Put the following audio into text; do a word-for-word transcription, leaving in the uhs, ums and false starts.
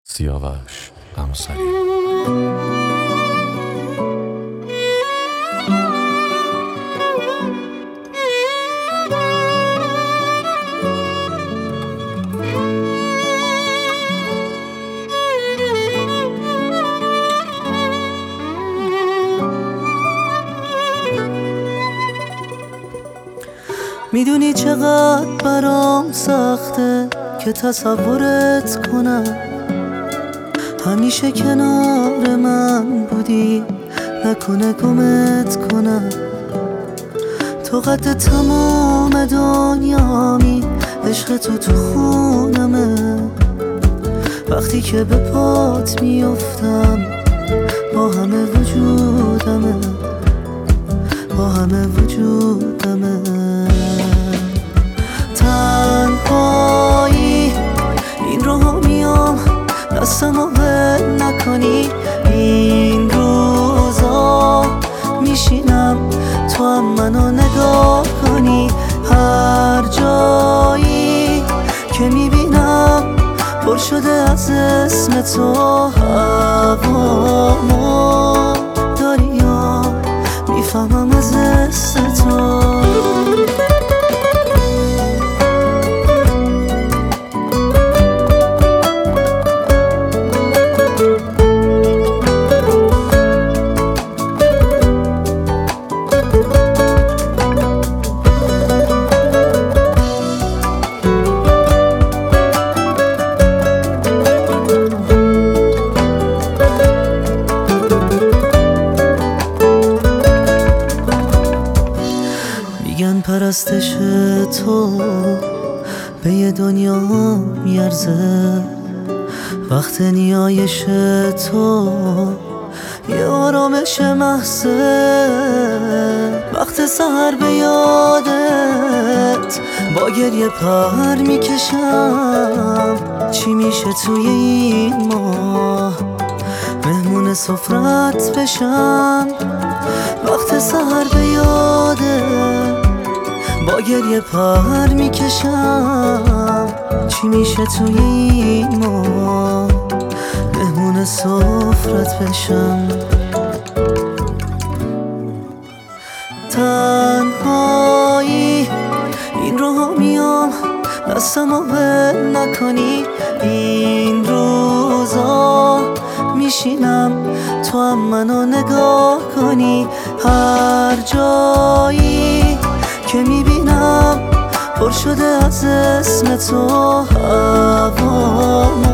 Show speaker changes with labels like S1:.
S1: سیاوش قمصری.
S2: میدونی چقدر برام سخته که تصورت کنم، همیشه کنار من بودی، نکنه گمت کنم. تو قد تمام دنیامی، عشق تو تو خونمه. وقتی که به پات میافتم با همه وجودمه، با همه وجودمه. تنهایی این رو میام، دستمو ول نکنی. این روزا میشینم تو هم منو نگاه کنی. هر جایی که میبینم پر شده از اسم تو. هوامو داری یا میفهمم از حس تو. میگن پرستش تو به یه دنیا میارزه، وقت نیایش تو یه آرامش محضه. وقت سحر به یادت با گریه پر میکشم. چی میشه توی این ماه مهمون سفرت بشم. وقت سحر به یادت با گریه پر میکشم. چی میشه توی این ماه مهمون سفرت بشم. تنهایی این رو میام، دستمو ول نکنی. این روزا میشینم تو هم منو نگاه کنی. هر جایی که میبینم پر شده از اسم تو. هوامو